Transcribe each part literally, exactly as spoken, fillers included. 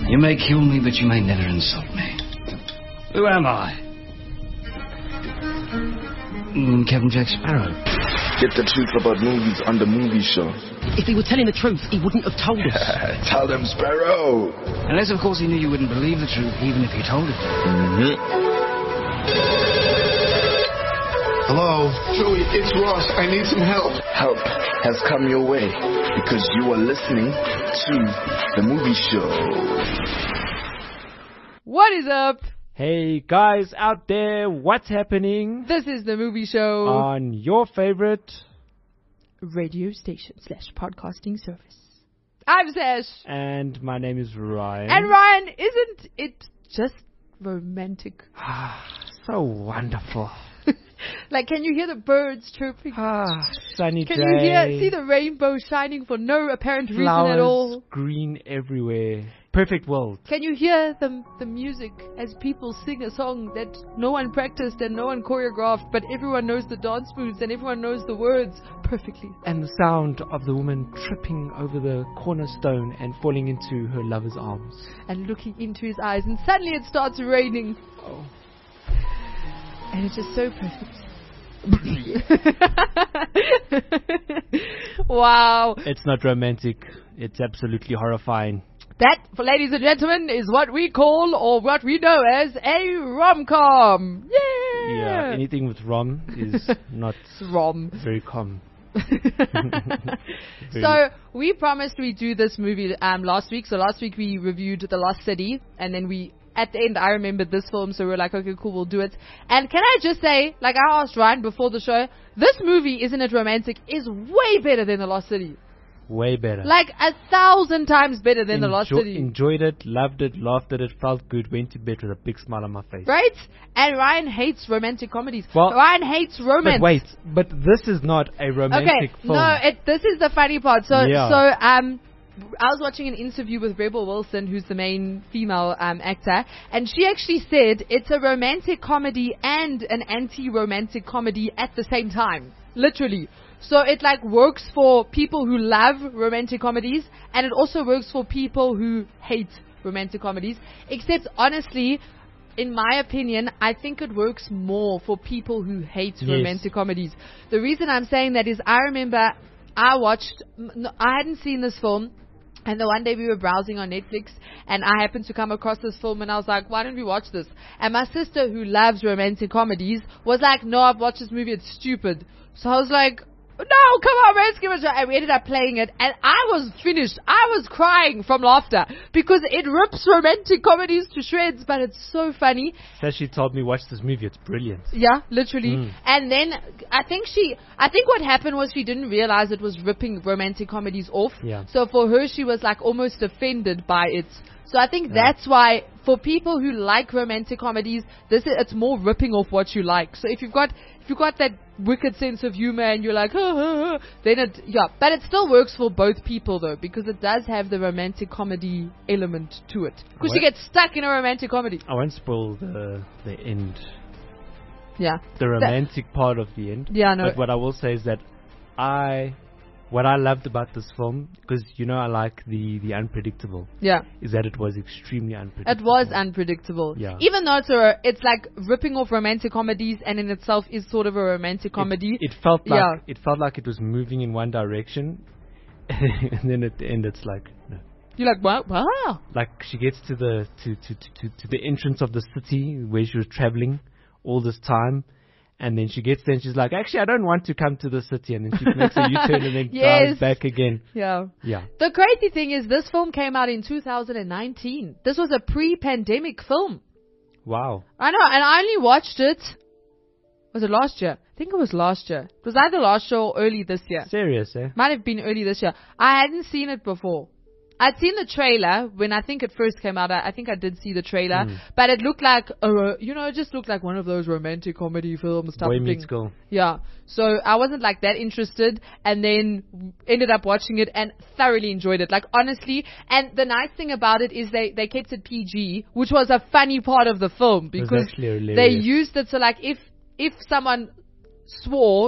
You may kill me, but you may never insult me. Who am I? Mm, Captain Jack Sparrow. Get the truth about movies on the movie show. If he were telling the truth, he wouldn't have told us. Tell them, Sparrow. Unless, of course, he knew you wouldn't believe the truth, even if you told it. Mm-hmm. Hello? Joey, it's Ross. I need some help. Help has come your way because you are listening to the movie show. What is up? Hey guys out there, what's happening? This is the movie show on your favorite radio station slash podcasting service. I'm Sash. And my name is Ryan. And Ryan, isn't it just romantic? So wonderful. Like, can you hear the birds chirping? Ah, sunny can day. Can you hear, see the rainbow shining for no apparent reason Flowers at all? Green everywhere. Perfect world. Can you hear the, the music as people sing a song that no one practiced and no one choreographed, but everyone knows the dance moves and everyone knows the words perfectly? And the sound of the woman tripping over the cornerstone and falling into her lover's arms. And looking into his eyes, and suddenly it starts raining. Oh. And it's just so perfect. Wow. It's not romantic. It's absolutely horrifying. That, for ladies and gentlemen, is what we call, or what we know as, a rom-com. Yeah. Yeah, anything with rom is not rom. very com. So, we promised we'd do this movie um, last week. So last week we reviewed The Lost City, and then we, at the end, I remembered this film, so we were like, okay, cool, we'll do it. And can I just say, like I asked Ryan before the show, this movie, Isn't It Romantic, is way better than The Lost City. Way better. Like a thousand times better than Enjo- The Lost City. Enjoyed it, loved it, laughed at it, felt good, went to bed with a big smile on my face. Right? And Ryan hates romantic comedies. Well, Ryan hates romance. But wait, but this is not a romantic okay, film. no, it, this is the funny part. So, Yeah. so um, I was watching an interview with Rebel Wilson, who's the main female um, actor, and she actually said it's a romantic comedy and an anti-romantic comedy at the same time. Literally. So it like works for people who love romantic comedies, and it also works for people who hate romantic comedies. Except honestly, in my opinion, I think it works more for people who hate Yes. romantic comedies. The reason I'm saying that is I remember I watched, no, I hadn't seen this film. And the one day we were browsing on Netflix, and I happened to come across this film, and I was like, why don't we watch this? And my sister, who loves romantic comedies, was like, no, I've watched this movie, it's stupid. So I was like, no, come on, let's give it a try. And we ended up playing it, and I was finished. I was crying from laughter, because it rips romantic comedies to shreds, but it's so funny. So she told me, watch this movie, it's brilliant. Yeah, literally. Mm. And then I think she, I think what happened was she didn't realize it was ripping romantic comedies off. Yeah. So for her, she was like almost offended by it. So I think Yeah. that's why for people who like romantic comedies, this is, it's more ripping off what you like. So if you've got if you've got that wicked sense of humor and you're like, ah, ah, ah, then it, yeah. But it still works for both people though, because it does have the romantic comedy element to it. Because you What? get stuck in a romantic comedy. I won't spoil the the end, Yeah. the romantic part of the end. Yeah, no. But what I will say is that I, what I loved about this film, because you know I like the the unpredictable, Yeah. is that it was extremely unpredictable. It was unpredictable. Yeah. Even though it's, a, it's like ripping off romantic comedies, and in itself is sort of a romantic comedy. It, it felt like Yeah. it felt like it was moving in one direction, and then at the end it's like no. You're like, wow, wow. Like she gets to the to, to, to, to, to the entrance of the city where she was traveling all this time, and then she gets there and she's like, actually I don't want to come to the city, and then she makes a U-turn and then Yes. drives back again. Yeah. Yeah. The crazy thing is this film came out in two thousand nineteen. This was a pre-pandemic film. Wow. I know, and I only watched it, was it last year? I think it was last year. It was either last year or early this year. Serious, eh? Might have been early this year. I hadn't seen it before. I'd seen the trailer when I think it first came out. I, I think I did see the trailer, Mm. but it looked like a, ro- you know, it just looked like one of those romantic comedy films type Boy of meets thing. girl. Yeah. So I wasn't like that interested, and then ended up watching it and thoroughly enjoyed it. Like honestly, and the nice thing about it is they they kept it P G, which was a funny part of the film It was because actually hilarious. they used it so like if if someone swore,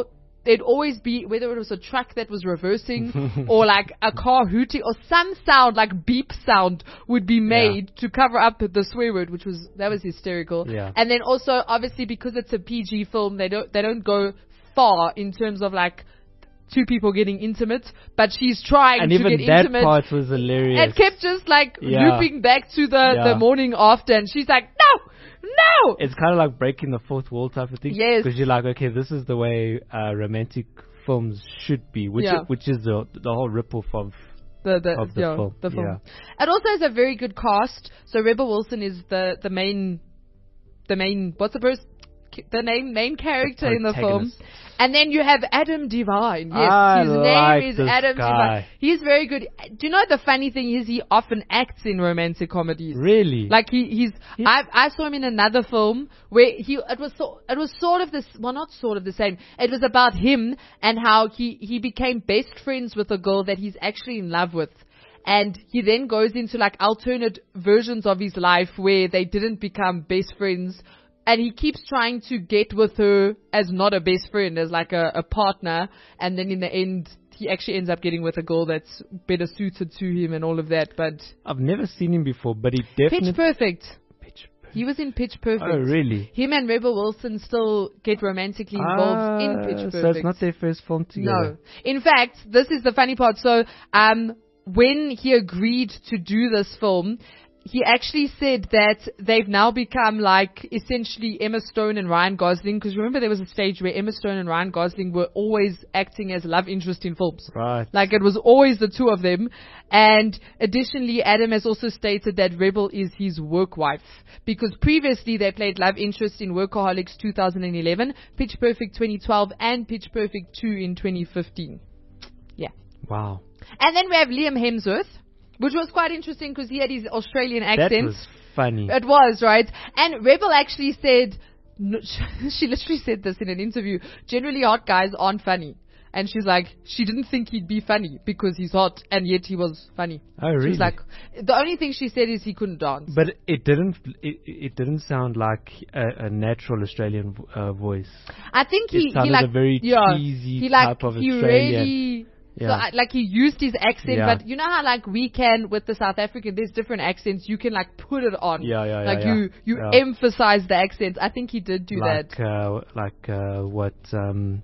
there'd always be, whether it was a truck that was reversing or like a car hooting or some sound, like beep sound would be made yeah. to cover up the swear word, which was, that was hysterical. Yeah. And then also, obviously, because it's a P G film, they don't, they don't go far in terms of like, two people getting intimate, but she's trying and to even get that intimate. part was hilarious. And kept just like yeah. looping back to the, yeah. the morning after, and she's like, no, no! It's kind of like breaking the fourth wall type of thing. Yes. Because you're like, okay, this is the way uh, romantic films should be, which yeah. is, which is the the whole rip-off of the, the, of the yeah, film. The film. Yeah. It also has a very good cast. So Rebel Wilson is the, the main, the main, what's the person? The name, main character the in the film. And then you have Adam Devine. Yes, I his like name is this Adam guy. Devine. He's very good. Do you know the funny thing is he often acts in romantic comedies. Really? Like he, he's. Yeah. I I saw him in another film where he. It was so. It was sort of this. Well, not sort of the same. It was about him and how he he became best friends with a girl that he's actually in love with. And he then goes into like alternate versions of his life where they didn't become best friends. And he keeps trying to get with her as not a best friend, as like a, a partner. And then in the end, he actually ends up getting with a girl that's better suited to him and all of that. But I've never seen him before, but he definitely... Pitch Perfect. Pitch Perfect. He was in Pitch Perfect. Oh, really? Him and Rebel Wilson still get romantically involved ah, in Pitch Perfect. So it's not their first film together. No. In fact, this is the funny part. So, um, when he agreed to do this film, he actually said that they've now become like essentially Emma Stone and Ryan Gosling. Because remember there was a stage where Emma Stone and Ryan Gosling were always acting as love interest in films. Right. Like it was always the two of them. And additionally, Adam has also stated that Rebel is his work wife. Because previously they played love interest in Workaholics two thousand eleven, Pitch Perfect twenty twelve, and Pitch Perfect two in twenty fifteen. Yeah. Wow. And then we have Liam Hemsworth, which was quite interesting because he had his Australian accent. That was funny. It was, right? And Rebel actually said, no, she literally said this in an interview, generally hot guys aren't funny. And she's like, she didn't think he'd be funny because he's hot, and yet he was funny. Oh, really? She's like, the only thing she said is he couldn't dance. But it didn't. It, it didn't sound like a, a natural Australian uh, voice. I think he it sounded he like a very yeah, cheesy he like, type of he Australian. Really, Yeah. So I, like he used his accent, Yeah. but you know how like we can with the South African, there's different accents. You can like put it on. Yeah, yeah, yeah, Like yeah. you, you Yeah. emphasize the accent. I think he did do like, that. Uh, like uh, what? Um,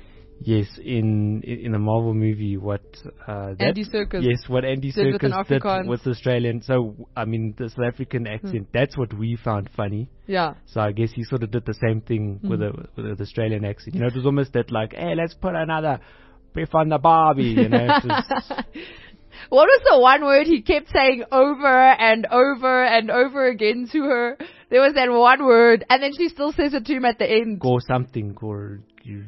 yes, in in the Marvel movie, what? Uh, that, Andy Serkis. Yes, what Andy did with an Serkis did Afrikaans. with the Australian. So I mean, the South African accent. That's what we found funny. Yeah. So I guess he sort of did the same thing Mm. with the with the Australian accent. You know, it was almost that like, hey, let's put another beef on the barbie. You know. It was, What was the one word he kept saying over and over and over again to her? There was that one word, and then she still says it to him at the end. or something, or you.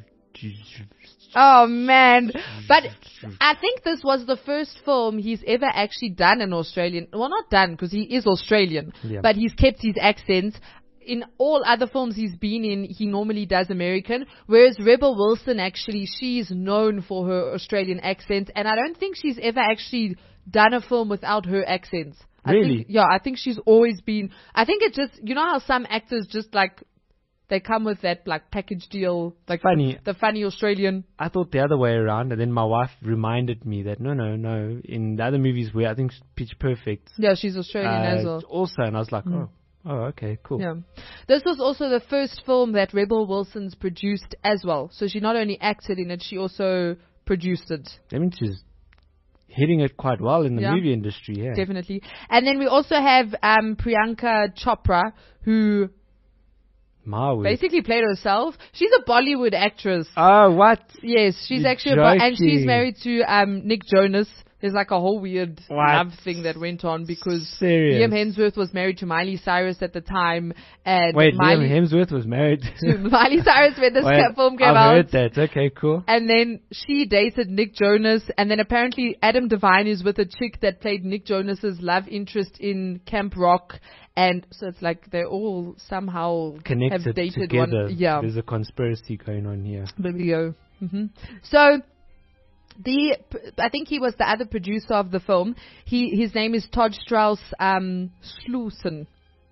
Oh man. But I think this was the first film he's ever actually done an Australian, well not done because he is Australian, Yeah. but he's kept his accent. In all other films he's been in, he normally does American, whereas Rebel Wilson actually, she's known for her Australian accent, and I don't think she's ever actually done a film without her accent. I Really? think, yeah, I think she's always been, I think it just, you know how some actors just like, they come with that like package deal, like Funny. The, the funny Australian. I thought the other way around, and then my wife reminded me that no, no, no. In the other movies where I think Pitch Perfect, Yeah, she's Australian uh, as well. also, and I was like, Mm. oh, oh, okay, cool. Yeah. This was also the first film that Rebel Wilson's produced as well. So she not only acted in it, she also produced it. That means she's hitting it quite well in the Yeah. movie industry. Yeah, Definitely. And then we also have um, Priyanka Chopra, who my word. basically played herself. She's a Bollywood actress. Oh, what? Yes, she's You're actually a Bo- and she's joking. married to um, Nick Jonas. There's like a whole weird What? love thing that went on because Serious? Liam Hemsworth was married to Miley Cyrus at the time, and Wait, Miley, Liam Hemsworth was married to Miley Cyrus when this Wait, ca- film came I've out. heard that. Okay, cool. And then she dated Nick Jonas, and then apparently Adam Devine is with a chick that played Nick Jonas's love interest in Camp Rock, and so it's like they all somehow Connected have dated together. one. Yeah, There's a conspiracy going on here. there we go. hmm So. The I think he was the other producer of the film. He his name is Todd Strauss um, Slusen.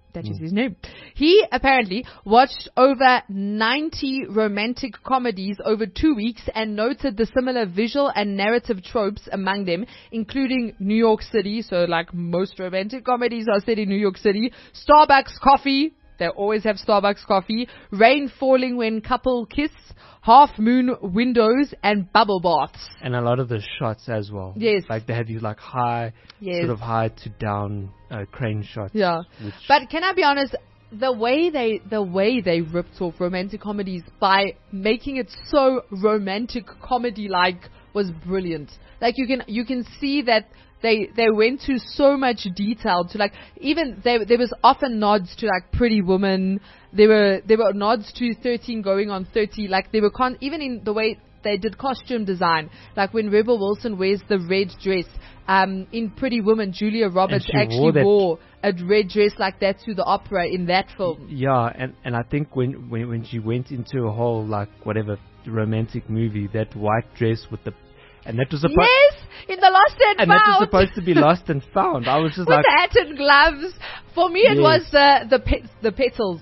That is his name. He apparently watched over ninety romantic comedies over two weeks and noted the similar visual and narrative tropes among them, including New York City. So like most romantic comedies are set in New York City. Starbucks coffee. They always have Starbucks coffee. Rain falling when couple kiss. Half moon windows and bubble baths. And a lot of the shots as well. Yes. Like they have these like high, Yes. sort of high to down uh, crane shots. Yeah. which- But can I be honest? The way they the way they ripped off romantic comedies by making it so romantic comedy like was brilliant. Like you can you can see that they they went to so much detail to like even they, there was often nods to like Pretty Woman. There were there were nods to thirteen going on thirty. Like they were con- even in the way they did costume design. Like when Rebel Wilson wears the red dress. Um, in Pretty Woman, Julia Roberts she actually wore wore, that- a red dress like that to the opera in that film. Yeah, and, and I think when, when when she went into a whole like whatever romantic movie, that white dress with the and that was supposed Yes, in the Lost and, and Found. that was supposed to be lost and found. I was just with like, the hat and gloves. For me, it Yes. was the the pe- the petals.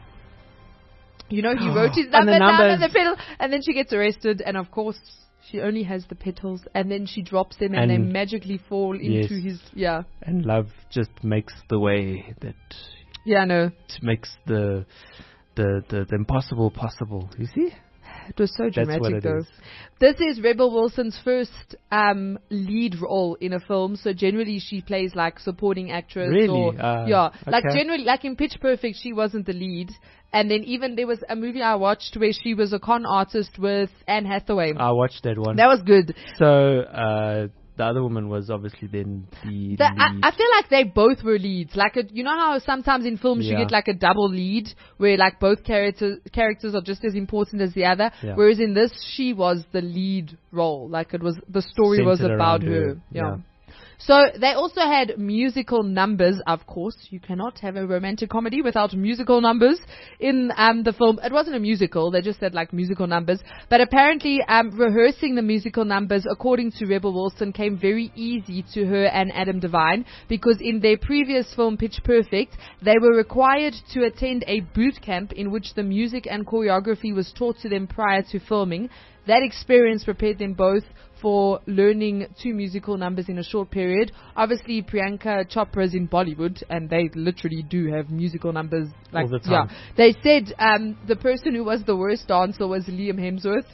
You know, he wrote his And number the down on the numbers. petal, and then she gets arrested, and of course. She only has the petals, and then she drops them, and, they And- magically fall Yes. into his. Yeah, and love just makes the way that yeah, no, it makes the the the, the impossible possible. You see? it was so That's dramatic, what it though. is. This is Rebel Wilson's first um, lead role in a film. So generally, she plays like supporting actress. Really? Or, Uh, yeah, like okay. generally, like in Pitch Perfect, she wasn't the lead. And then even there was a movie I watched where she was a con artist with Anne Hathaway. I watched that one. That was good. So uh, the other woman was obviously then the The, I, lead. I feel like they both were leads. Like, a, you know how sometimes in films you Yeah. get like a double lead where like both characters characters are just as important as the other. Yeah. Whereas in this, she was the lead role. Like it was, the story was Centered about around her. her. Yeah. Yeah. So they also had musical numbers, of course. You cannot have a romantic comedy without musical numbers in um, the film. It wasn't a musical. They just said like musical numbers. But apparently um, rehearsing the musical numbers, according to Rebel Wilson, came very easy to her and Adam Devine because in their previous film, Pitch Perfect, they were required to attend a boot camp in which the music and choreography was taught to them prior to filming. That experience prepared them both for learning two musical numbers in a short period. Obviously, Priyanka Chopra is in Bollywood, and they literally do have musical numbers. Like, All the time. Yeah, they said um, the person who was the worst dancer was Liam Hemsworth,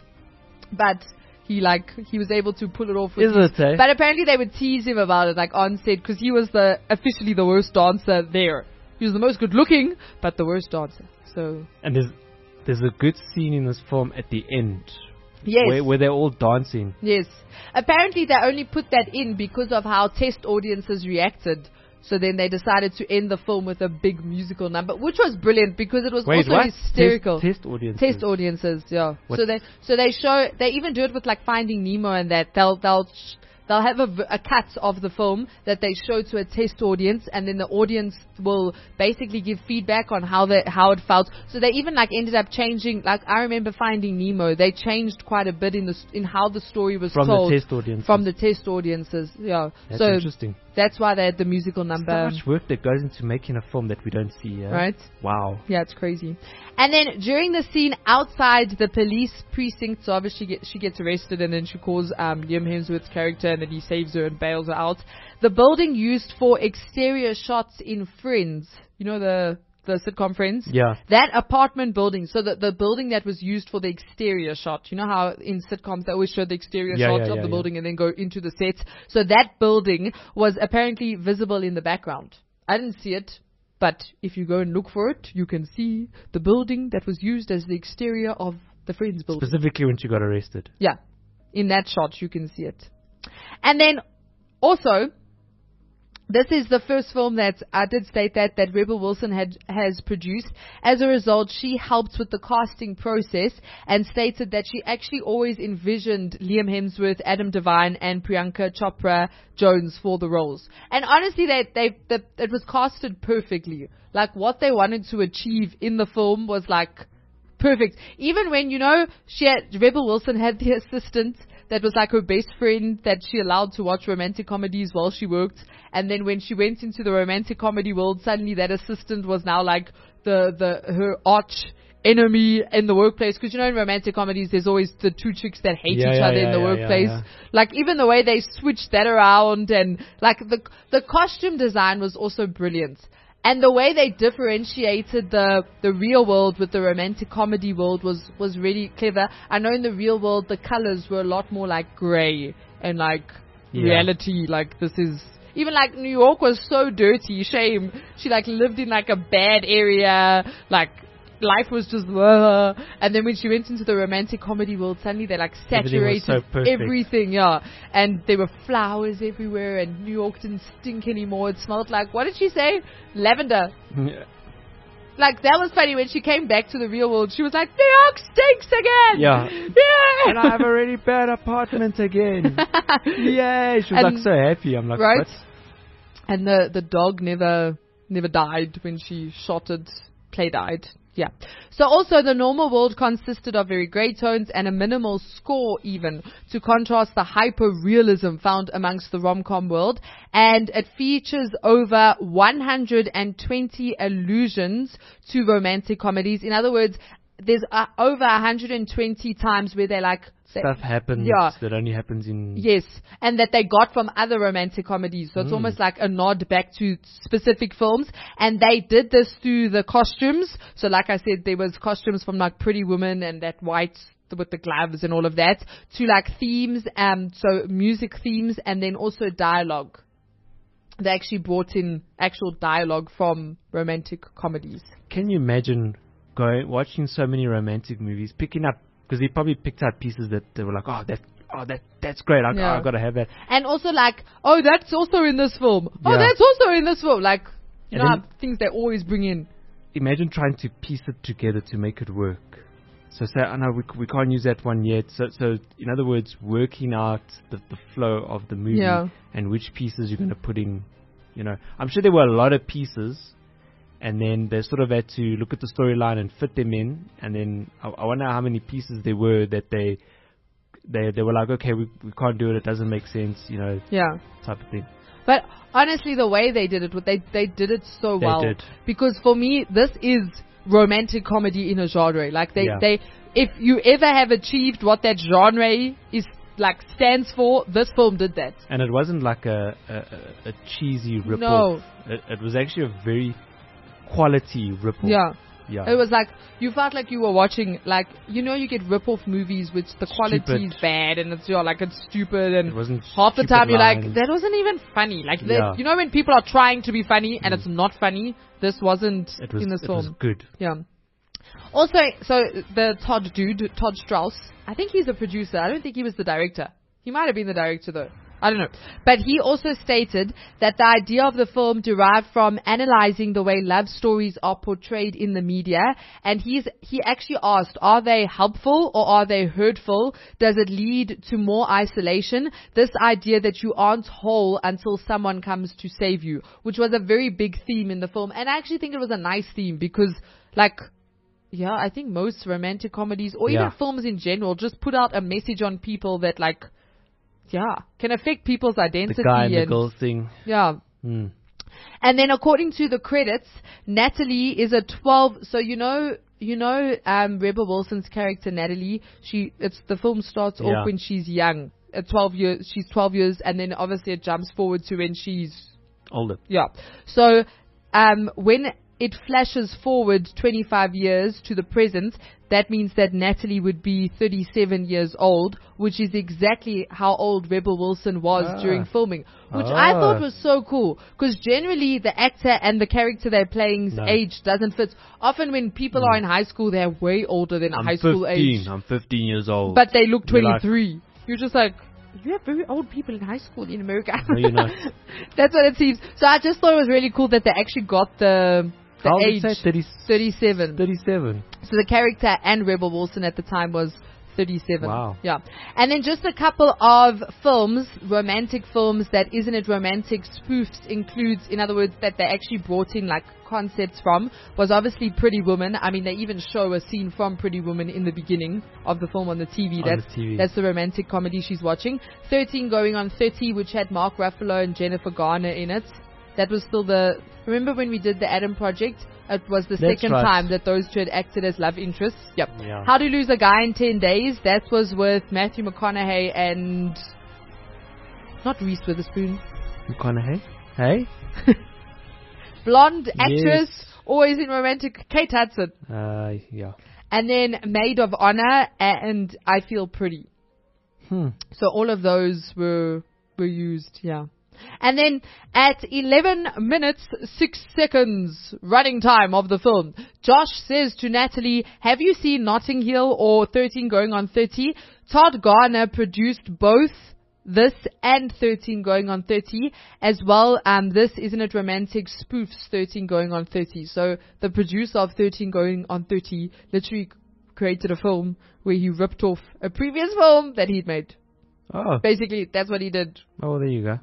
but he like he was able to pull it off. With Is his- it, eh? But apparently, they would tease him about it, like on set, because he was the officially the worst dancer there. He was the most good-looking, but the worst dancer. So And there's there's a good scene in this film at the end. yes. Where, where they're all dancing. Yes. Apparently they only put that in because of how test audiences reacted. So then they decided to end the film with a big musical number, which was brilliant because it was Wait, also what? hysterical. Test, test audiences. Test audiences, yeah. What? So they so they show they even do it with like Finding Nemo and that they'll they'll sh- they'll have a, v- a cut of the film that they show to a test audience, and then the audience will basically give feedback on how they how it felt. So they even like ended up changing. Like I remember Finding Nemo, they changed quite a bit in the s- in how the story was From told the test audiences. from the test audiences. Yeah, That's so interesting. that's why they had the musical So number. much work that goes into making a film that we don't see. Yeah? Right? Wow. Yeah, it's crazy. And then during the scene outside the police precinct, so obviously get, she gets arrested and then she calls um, Liam Hemsworth's character and then he saves her and bails her out. The building used for exterior shots in Friends, you know the the sitcom Friends? Yeah. That apartment building, so the, the building that was used for the exterior shot. You know how in sitcoms they always show the exterior Yeah, shots yeah, of yeah, the yeah. building and then go into the sets. So that building was apparently visible in the background. I didn't see it. But if you go and look for it, you can see the building that was used as the exterior of the Friends building. Specifically when she got arrested. Yeah. In that shot, you can see it. And then, also, this is the first film that I did state that, that Rebel Wilson had, has produced. As a result, she helped with the casting process and stated that she actually always envisioned Liam Hemsworth, Adam Devine, and Priyanka Chopra Jones for the roles. And honestly, they, they, they, it was casted perfectly. Like, what they wanted to achieve in the film was like perfect. Even when, you know, she had, Rebel Wilson had the assistant that was like her best friend that she allowed to watch romantic comedies while she worked. And then when she went into the romantic comedy world, suddenly that assistant was now like the, the, her arch enemy in the workplace. Because you know in romantic comedies there's always the two chicks that hate Yeah, each yeah, other yeah, in the yeah, workplace. yeah, yeah. Like even the way they switched that around, and like the the costume design was also brilliant. And the way they differentiated the the real world with the romantic comedy world was was really clever. I know in the real world the colors were a lot more like grey and like Yeah. reality. Like this is even like New York was so dirty. Shame she like lived in like a bad area. Like life was just uh, and then when she went into the romantic comedy world, suddenly they like Everything was saturated so perfect. everything, yeah. And there were flowers everywhere, and New York didn't stink anymore. It smelled like, what did she say? Lavender. Yeah. Like that was funny when she came back to the real world. She was like, New York stinks again. Yeah. Yeah. And I have a really bad apartment again. Yay! She was And- like so happy. I'm like, right? what? And the the dog never never died when she shot it. Play died. Yeah. So also the normal world consisted of very grey tones and a minimal score even to contrast the hyper-realism found amongst the rom-com world. And it features over one hundred twenty allusions to romantic comedies. In other words, there's uh, over one hundred twenty times where they're like, Stuff happens Yeah. that only happens in... yes, and that they got from other romantic comedies. So it's Mm. almost like a nod back to specific films. And they did this through the costumes. So like I said, there was costumes from like Pretty Woman and that white with the gloves and all of that, to like themes, um, so music themes, and then also dialogue. They actually brought in actual dialogue from romantic comedies. Can you imagine going watching so many romantic movies, picking up, because they probably picked up pieces that they were like, oh, that, oh, that, that's great. I, Yeah. I gotta have that. And also like, oh, that's also in this film. Oh, Yeah. that's also in this film. Like, you And know, then- how things they always bring in. Imagine trying to piece it together to make it work. So say, I know we, we can't use that one yet. So, so in other words, working out the, the flow of the movie Yeah. and which pieces you're going to put in. You know, I'm sure there were a lot of pieces, and then they sort of had to look at the storyline and fit them in. And then I, I wonder how many pieces there were that they they they were like, okay, we we can't do it. It doesn't make sense. You know, Yeah. type of thing. But honestly, the way they did it, they they did it so They well. did. Because for me, this is romantic comedy in a genre. Like they, Yeah. they, if you ever have achieved what that genre is like stands for, this film did that. And it wasn't like a a, a, a cheesy rip No. off. It, it was actually a very quality rip off. Yeah. Yeah. It was like, you felt like you were watching, like, you know, you get rip-off movies which the quality Stupid. is bad and it's, you're like, it's stupid, and It wasn't half the stupid time you're like, lines. that wasn't even funny. Like, they- Yeah. you know when people are trying to be funny and Mm. it's not funny? This wasn't It was in this it film. was good. Yeah. Also, so the Todd dude, Todd Strauss, I think he's a producer. I don't think he was the director. He might have been the director though. I don't know. But he also stated that the idea of the film derived from analyzing the way love stories are portrayed in the media. And he's, he actually asked, are they helpful or are they hurtful? Does it lead to more isolation? This idea that you aren't whole until someone comes to save you, which was a very big theme in the film. And I actually think it was a nice theme because, like, yeah, I think most romantic comedies or even Yeah. films in general just put out a message on people that, like, yeah, can affect people's identity. The guy and the and, girl thing. Yeah. Hmm. And then according to the credits, Natalie is a twelve, so you know, you know, um, Rebel Wilson's character Natalie, she, it's, the film starts Yeah. off when she's young, at twelve years, she's twelve years, and then obviously it jumps forward to when she's, Older. yeah. So, um, when it flashes forward twenty-five years to the present, that means that Natalie would be thirty-seven years old, which is exactly how old Rebel Wilson was Ah. during filming, which I Ah. thought was so cool. Because generally the actor and the character they're playing's No. age doesn't fit. Often when people are in high school, they're way older than a I'm high school fifteen. age. I'm fifteen years old. But they look You're like- twenty-three. You're just like, you have very old people in high school in America. No, you're not. That's what it seems. So I just thought it was really cool that they actually got the the How old age is that? thirty, thirty-seven. thirty-seven. So the character and Rebel Wilson at the time was thirty-seven. Wow. Yeah. And then just a couple of films, romantic films that Isn't It Romantic spoofs includes, in other words, that they actually brought in like concepts from, was obviously Pretty Woman. I mean, they even show a scene from Pretty Woman in the beginning of the film on the T V. On That's the T V. that's the romantic comedy she's watching. thirteen Going on thirty, which had Mark Ruffalo and Jennifer Garner in it. That was still the... Remember when we did the Adam Project? It was the That's second right. time that those two had acted as love interests. Yep. Yeah. How to Lose a Guy in ten days. That was with Matthew McConaughey and... Not Reese Witherspoon. McConaughey? Hey? Blonde actress, Yes. always in romantic, Kate Hudson. Uh, yeah. And then Maid of Honor and I Feel Pretty. Hmm. So all of those were were used, yeah. And then at eleven minutes, six seconds running time of the film, Josh says to Natalie, have you seen Notting Hill or thirteen Going on thirty? Todd Garner produced both this and thirteen Going on thirty as well. Um, this Isn't It Romantic spoofs thirteen Going on thirty. So the producer of thirteen Going on thirty literally created a film where he ripped off a previous film that he'd made. Oh. Basically, that's what he did. Oh, there you go.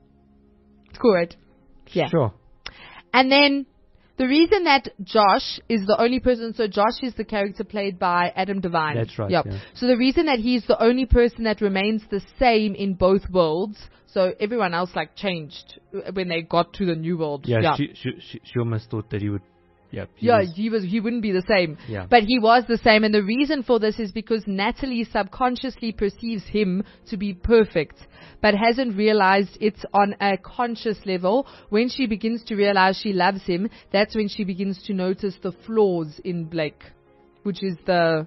It's cool, right? Yeah. Sure. And then the reason that Josh is the only person, so Josh is the character played by Adam Devine. That's right, Yep. yeah. So the reason that he's the only person that remains the same in both worlds, so everyone else like changed when they got to the new world. Yeah, yeah. She, she, she, she almost thought that he would... Yeah, he Yeah, was- he was. He wouldn't be the same. Yeah. But he was the same, and the reason for this is because Natalie subconsciously perceives him to be perfect, but hasn't realized it's on a conscious level. When she begins to realize she loves him, that's when she begins to notice the flaws in Blake, which is the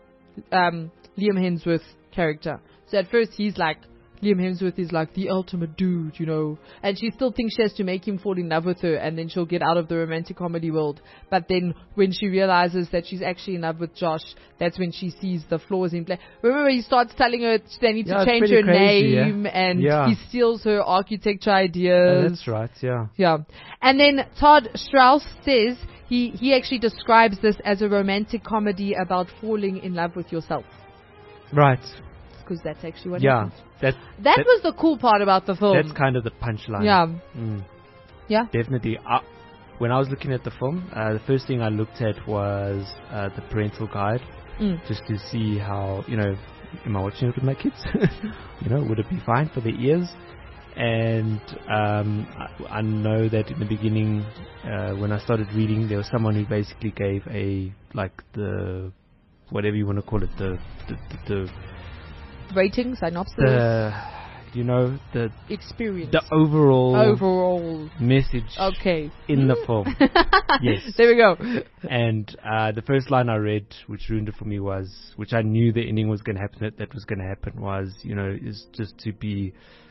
um, Liam Hemsworth character. So at first he's like, Liam Hemsworth is like the ultimate dude, you know, and she still thinks she has to make him fall in love with her, and then she'll get out of the romantic comedy world. But then when she realizes that she's actually in love with Josh, that's when she sees the flaws in play. Remember, he starts telling her they need Yeah, to it's change pretty her crazy, yeah. name, and Yeah. he steals her architecture Oh, ideas. that's right, yeah. Yeah. And then Todd Strauss says he, he actually describes this as a romantic comedy about falling in love with yourself, Right. because that's actually what Yeah. happens. That, That, that- was the cool part about the film. That's kind of the punchline. Yeah. Mm. Yeah. Definitely. Uh, when I was looking at the film, uh, the first thing I looked at was uh, the parental guide, Mm. just to see how, you know, am I watching it with my kids? You know, would it be fine for their ears? And um, I, I know that in the beginning, uh, when I started reading, there was someone who basically gave a, like the, whatever you want to call it, the, the, the, Rating, synopsis, the, the you know, the, experience, the overall overall. message Okay. in the film. Yes. There we go. And uh, the first line I read, which ruined it for me, was, which I knew the ending was going to happen, that, that was going to happen, was, you know, is just to be,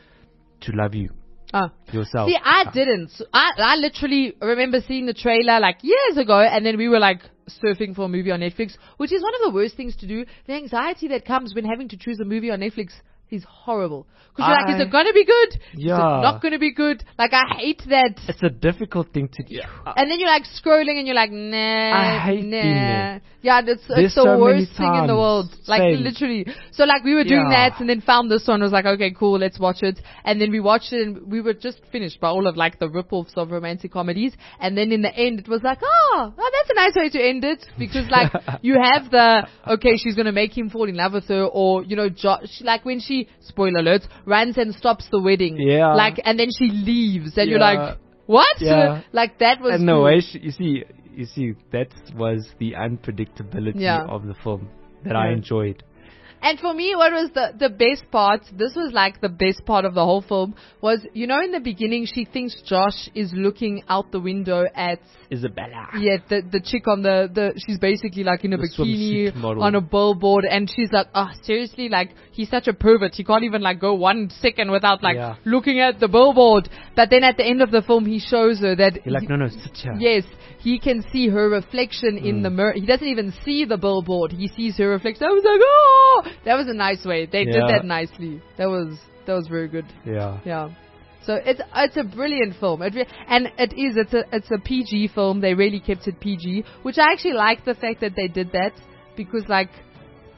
to love you, Ah. yourself. See, I didn't. I, I literally remember seeing the trailer like years ago, and then we were like surfing for a movie on Netflix, which is one of the worst things to do. The anxiety that comes when having to choose a movie on Netflix is horrible. Because you're like, is I- it going to be good? Is Yeah. it not going to be good? Like, I hate that. It's a difficult thing to do. And then you're like scrolling and you're like, nah, I hate nah. being there. Yeah, it's, There's it's the so many worst thing in the times. world. Like, Same. literally. So, like, we were doing Yeah. that and then found this one. Was like, okay, cool, let's watch it. And then we watched it and we were just finished by all of, like, the rip-offs of romantic comedies. And then in the end, it was like, oh, oh that's a nice way to end it. Because, like, you have the, okay, she's going to make him fall in love with her. Or, you know, Josh, like, when she, spoiler alert, runs and stops the wedding. Yeah. Like, and then she leaves. And you're Yeah. like, what? Yeah. Like, that was And the cool. way she, you see, you see, that was the unpredictability Yeah. of the film that I Yeah. enjoyed. And for me, what was the, the best part, this was like the best part of the whole film, was, you know, in the beginning, she thinks Josh is looking out the window at, Isabella. yeah, the, the chick on the, the, she's basically like in a The bikini swimsuit model. on a billboard, and she's like, oh, seriously, like, he's such a pervert, he can't even like go one second without like Yeah. looking at the billboard. But then at the end of the film, he shows her that, You're like, no, no, sit here. yes, he can see her reflection in Mm. the mirror. He doesn't even see the billboard. He sees her reflection. I was like, oh, that was a nice way. They did Yeah. that nicely. That was that was very good. Yeah. Yeah. So it's it's a brilliant film. It re- and it is it's a it's a P G film. They really kept it P G, which I actually like the fact that they did that, because like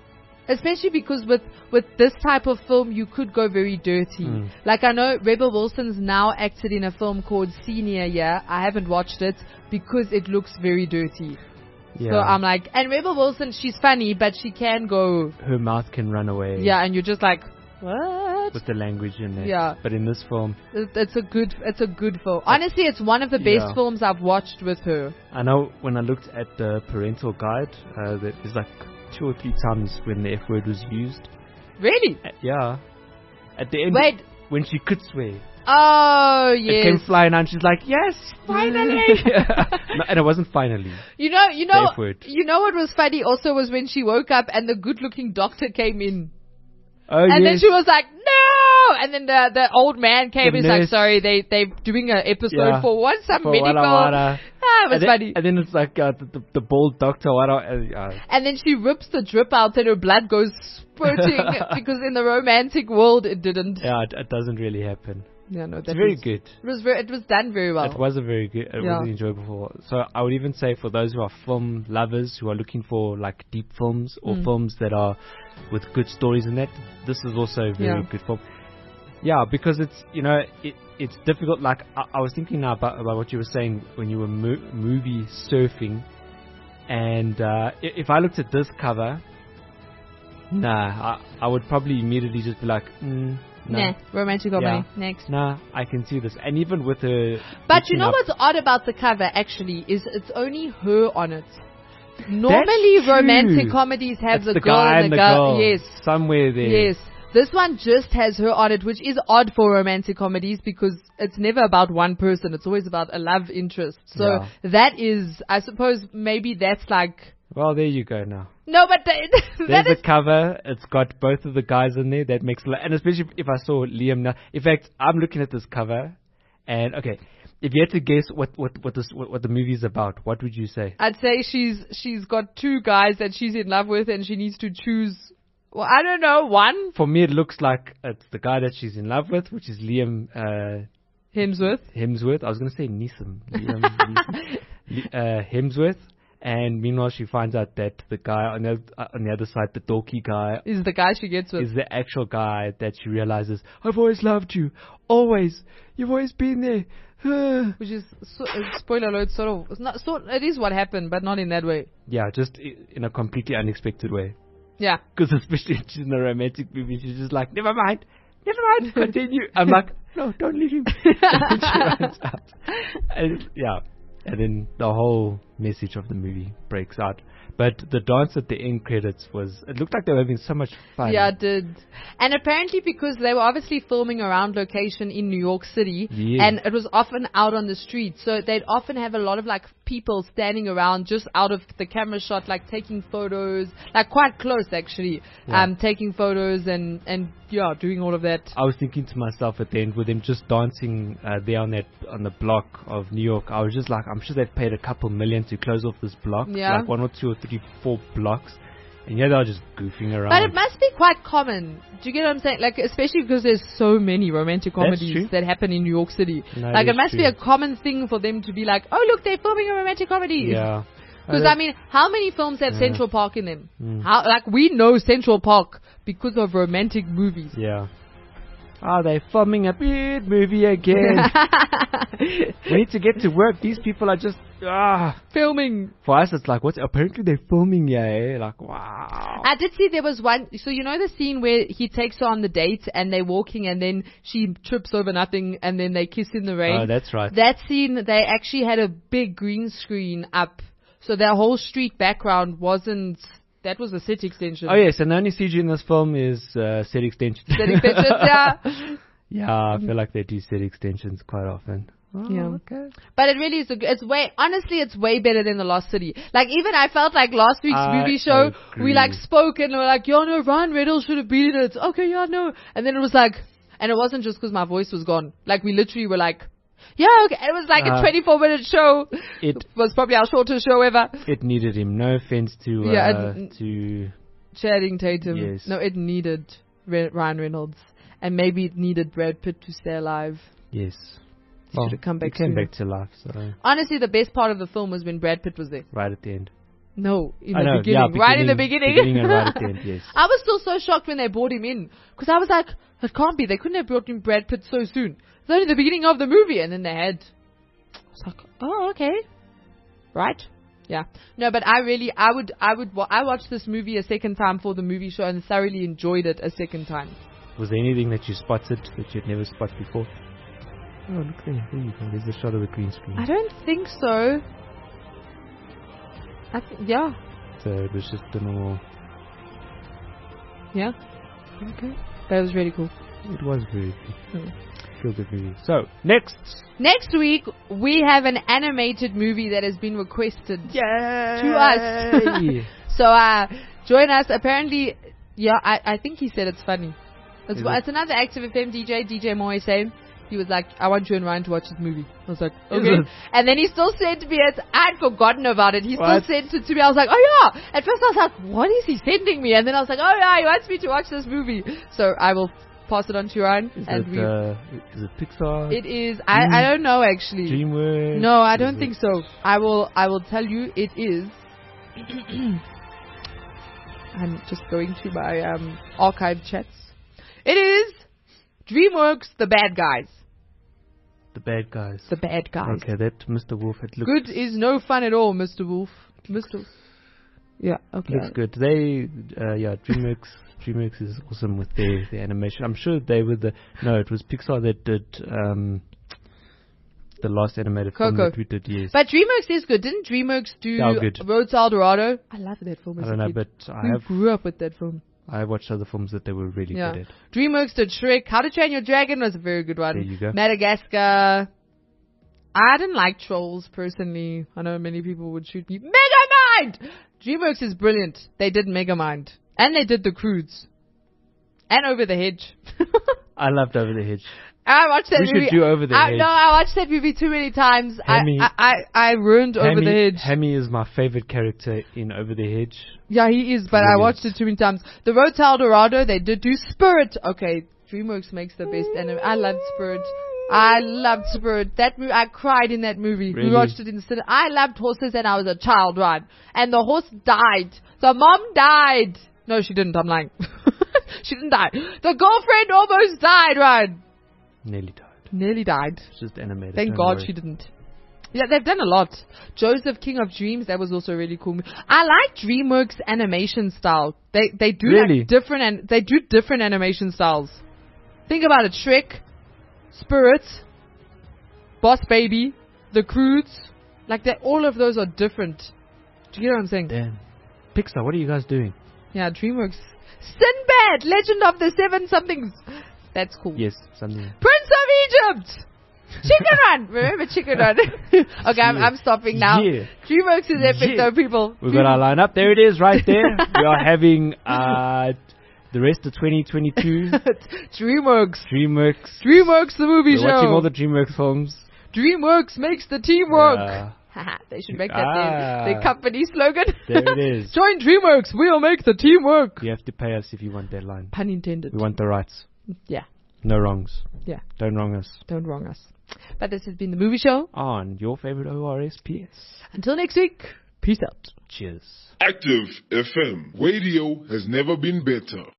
Especially because with, with this type of film, you could go very dirty. Mm. Like I know Rebel Wilson's now acted in a film called Senior Year. I haven't watched it because it looks very dirty. Yeah. So I'm like, and Rebel Wilson, she's funny, but she can go, Her mouth can run away. yeah, and you're just like, what? With the language in it. Yeah. But in this film, It- It's a good, it's a good film. Honestly, it's one of the best Yeah. films I've watched with her. I know when I looked at the parental guide, uh, that there's like two or three times when the F word was used. Really? Uh, yeah. At the end, Wait. when she could swear, Oh, it came yes. flying out. And she's like, "Yes, finally!" No, and it wasn't finally. You know, you know, The F word. you know what was funny also was when she woke up and the good-looking doctor came in. Oh And then yes. she was like, no! And then the the old man came The and he's like, nurse. sorry, they, they're doing an episode Yeah. for what? Some For medical. Wara Wara. Ah, it was and then, funny. And then it's like uh, the, the, the bald doctor. What? Uh, uh, And then she rips the drip out and her blood goes spurting because in the romantic world it didn't. yeah, it, it doesn't really happen. Yeah, no, that It's very was, good. It was very, it was done very well. It was a very good, it Yeah. was enjoyable. So I would even say for those who are film lovers, who are looking for like deep films or Mm. films that are with good stories in that, this is also a very Yeah. good film. Yeah, because it's, you know, it, it's difficult. Like I, I was thinking now about, about what you were saying when you were mo- movie surfing, and uh, i- if I looked at this cover, nah, I, I would probably immediately just be like, mm, no. Nah, romantic comedy. Yeah. Next. Nah, I can see this. And even with her. But you looking know up- what's odd about the cover actually is it's only her on it. Normally true. romantic comedies have It's the, the girl guy and and the the girl. girl. Yes. Somewhere there. Yes. This one just has her on it, which is odd for romantic comedies because it's never about one person. It's always about a love interest. So Yeah. that is, I suppose, maybe that's like, Well, there you go now. no, but th- There's that the is, cover. It's got both of the guys in there. That makes a lot. And especially if I saw Liam now. In fact, I'm looking at this cover, and okay, if you had to guess what what what this what, what the movie is about, what would you say? I'd say she's, she's got two guys that she's in love with and she needs to choose, well, I don't know, one, For me, it looks like it's the guy that she's in love with, which is Liam uh, Hemsworth. Hemsworth. I was going to say Neeson. Liam Neeson. Li- uh, Hemsworth. And meanwhile, she finds out that the guy on the uh, on the other side, the dorky guy, Is the guy she gets with. is the actual guy that she realizes, I've always loved you. Always. You've always been there. Which is, so, uh, spoiler alert, sort of, it's not, so, it is what happened, but not in that way. Yeah, just i- in a completely unexpected way. Yeah. Because especially if she's in a romantic movie, she's just like, never mind. Never mind. Continue. I'm like, no, don't leave him. And she runs out. And, yeah. And then the whole message of the movie breaks out. But the dance at the end credits was, it looked like they were having so much fun. Yeah, it did. And apparently because they were obviously filming around location in New York City, Yes. and it was often out on the street, so they'd often have a lot of like people standing around just out of the camera shot, like taking photos, like quite close actually, Yeah. um, taking photos and, and yeah, doing all of that. I was thinking to myself at the end with them just dancing uh, there on that on the block of New York. I was just like, I'm sure they've paid a couple million to close off this block, Yeah. like one or two or three, four blocks, and yeah, they were just goofing around. But it must be quite common. Do you get what I'm saying? Like, especially because there's so many romantic That's comedies true. that happen in New York City. No, like, it that's must be true. a common thing for them to be like, oh, look, they're filming a romantic comedy. Yeah. Because, Uh, I mean, how many films have Yeah. Central Park in them? Mm. How, like, we know Central Park because of romantic movies. Yeah. Are they filming a weird movie again? We need to get to work. These people are just ah. Filming. For us, it's like what's apparently they're filming, yeah. Like wow. I did see there was one, so you know the scene where he takes her on the date and they're walking and then she trips over nothing and then they kiss in the rain. Oh, that's right. That scene, they actually had a big green screen up. So their whole street background wasn't, that was a set extension. Oh yes, and the only C G in this film is uh, set extension. Set extensions, yeah. Yeah, I feel like they do set extensions quite often. Oh, Yeah. okay. But it really is, a, g- it's way, honestly, it's way better than The Lost City. Like, even I felt like last week's I movie show, we agree. like spoke and we were like, yeah, no, Ryan Reynolds should have been in it. Okay, yeah, no. And then it was like, and it wasn't just because my voice was gone. Like, we literally were like, yeah, okay. It was like Uh, a twenty-four minute show. It was probably our shortest show ever. it needed him. No offense to uh, Yeah, it- to Channing Tatum. Yes. No, it needed Re- Ryan Reynolds. And maybe it needed Brad Pitt to stay alive. yes. He should have come back he came sooner. back to life. So Honestly, the best part of the film was when Brad Pitt was there. right at the end. No, in I the know, beginning. yeah, right in the beginning- beginning. beginning and right at the end, yes. I was still so shocked when they brought him in. Because I was like, it can't be. They couldn't have brought in Brad Pitt so soon. It's only the beginning of the movie. And then they had... I was like, oh, okay. Right? Yeah. No, but I really... I would... I would. Wa- I watched this movie a second time for the movie show and thoroughly enjoyed it a second time. Was there anything that you spotted that you'd never spotted before? Oh, look there. There you go. There's a shot of the green screen. I don't think so. I th- yeah. So it was just a normal... Yeah. Okay. That was really cool. It was very good. Mm. Feel good movie. So, next. Next week, we have an animated movie that has been requested Yay! to us. So, uh, join us. Apparently, yeah, I, I think he said it's funny. It's, Is it's it? another Active F M D J, D J Moe saying. He was like, I want you and Ryan to watch this movie. I was like, Is okay. it? And then he still sent me it. I'd forgotten about it. He still What? sent it to me. I was like, oh yeah. At first I was like, what is he sending me? And then I was like, oh yeah, he wants me to watch this movie. So I will pass it on to Ryan. Is and it, we, uh, is it Pixar? it is, I, I don't know actually. DreamWorks? No, I Is don't it- think so. I will I will tell you it is. I'm just going to my um, archive chats. It is DreamWorks The Bad Guys. The Bad Guys. The Bad Guys. Okay, that Mister Wolf, it looks... Good is no fun at all, Mister Wolf. Mister Yeah, okay. Looks good. They, uh, yeah, DreamWorks, DreamWorks is awesome with their, their animation. I'm sure they were the... No, it was Pixar that did um, the last animated film Coco. that we did, yes. But DreamWorks is good. Didn't DreamWorks do They are good. Road to El Dorado? I love that film as I don't a know, kid. but I We have grew up with that film. I watched other films that they were really Yeah. good at. DreamWorks did Shrek. How to Train Your Dragon was a very good one. There you go. Madagascar. I didn't like Trolls personally. I know many people would shoot me. Megamind! DreamWorks is brilliant. They did Megamind. And they did The Croods. And Over the Hedge. I loved Over the Hedge. I watched that We should movie. do Over the I, Hedge. No, I watched that movie too many times. I, Hammy- I, I, I ruined Over Hammy, the Hedge. Hammy is my favorite character in Over the Hedge. Yeah, he is, but I Brilliant. watched it too many times. The Road to El Dorado, they did do Spirit. Okay, DreamWorks makes the best anime. I loved Spirit. I loved Spirit. That movie, I cried in that movie. Really? We watched it in the cinema. I loved horses and I was a child, right? And the horse died. The mom died. No, she didn't. I'm lying. She didn't die. The girlfriend almost died, right? Nearly died. Nearly died. It's just animated. Thank don't God worry. she didn't. Yeah, they've done a lot. Joseph, King of Dreams, that was also really cool. I like DreamWorks animation style. They they do Really? like different and they do different animation styles. Think about it: Shrek, Spirit, Boss Baby, The Croods. Like that, all of those are different. Do you get what I'm saying? Damn. Pixar, what are you guys doing? Yeah, DreamWorks. Sinbad, Legend of the Seven Somethings. That's cool. Yes, something. Prince of Egypt. Chicken Run. Remember Chicken Run? Okay, I'm, I'm stopping now. Yeah. DreamWorks is epic Yeah. though, people. We've got our lineup. There it is, right there. We are having uh, the rest of twenty twenty-two. DreamWorks. DreamWorks. DreamWorks the movie We're show. watching all the DreamWorks films. DreamWorks makes the team work. Uh, Haha, they should make that Ah. their, their company slogan. There it is. Join DreamWorks. We'll make the team work. You have to pay us if you want that line. Pun intended. We want the rights. Yeah, No wrongs. yeah. Don't wrong us. Don't wrong us. But this has been the movie show. On your favorite O R S P S. Until next week, peace out. Cheers. Active F M. Radio has never been better.